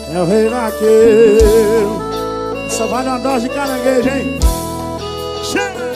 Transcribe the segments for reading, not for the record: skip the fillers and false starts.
É o rei vaqueiro. Só vale uma dose de caranguejo, hein? Chega!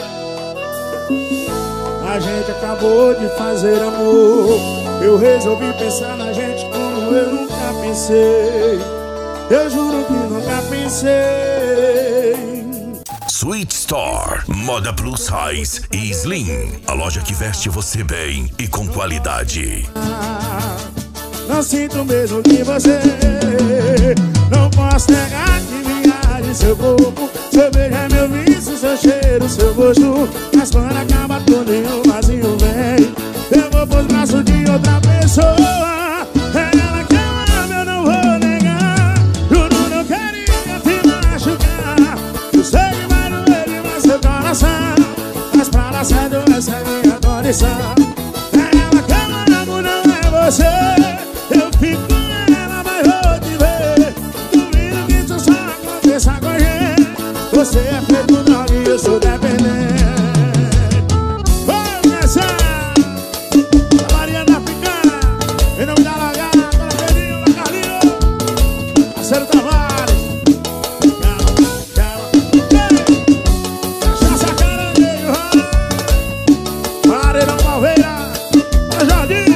A gente acabou de fazer amor. Eu resolvi pensar na gente como eu nunca pensei. Eu juro que nunca pensei. Sweet Store, moda plus size e slim. A loja que veste você bem e com qualidade. Não sinto mesmo que você. Não posso negar que viagem seu corpo. Seu beijo é meu vício, seu cheiro, seu gosto. Mas quando acaba tudo em um vazio vem. Eu vou pros braços de outra pessoa. É ela que eu amo, eu não vou negar. Juro, não queria te machucar. Eu sei que vai doer demais seu coração. Mas pra dar certo essa é minha condição. É ela que eu amo, não é você. Eu fico com ela, mas vou te ver. Duvido que isso só aconteça com a gente. Você é feito droga e eu sou dependente. Vamos nessa! A Maria da Picana, em nome da Lagata, da Pedrinho, da Carlinho, Marcelo Tavares. Calma, calma. Cachaça caranguejo, Mareirão Malveira, a Jardim.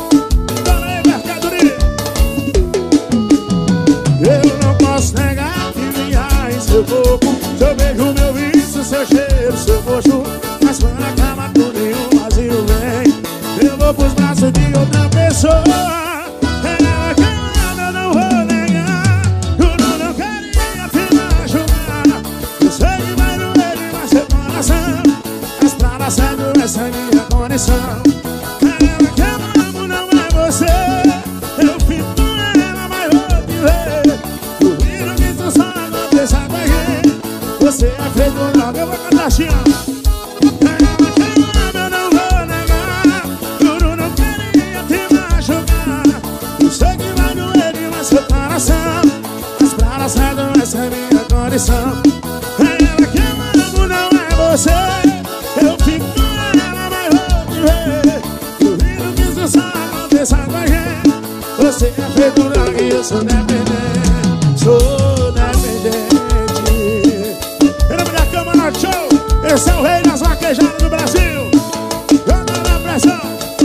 Eu não posso negar que viagem seu corpo. Seu beijo, meu vício, seu cheiro, seu gosto. Mas quando acaba tudo em um vazio vem. Eu vou pros braços de outra pessoa. É ela que eu amo, eu não vou negar. Juro, não queria te machucar. Eu sei que vai doer demais seu coração. Mas pra dar certo essa é minha condição. É ela que eu amo, não é você. Eu fico com ela, mas vou te ver. Duvido que isso só aconteça com a gente. Você é feito droga, eu vou cantar assim, ó. É ela que eu amo, eu não vou negar. Juro, não queria te machucar. Eu sei que vai doer demais seu coração. Mas pra dar certo essa é minha condição. É ela que eu amo, não é você. Eu fico com ela, mas vou te ver. Duvido que isso só aconteça com a gente. Você é feito droga e eu sou dependente. Sou dependente. Em nome da Câmara Show, esse é o rei das vaquejadas do Brasil. Anda na pressão.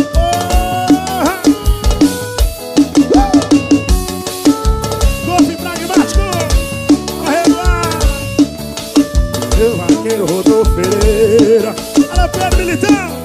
Golpe pragmático. Arredoar. Meu vaqueiro Rodolfo Pereira. Alô, Pedro Militão.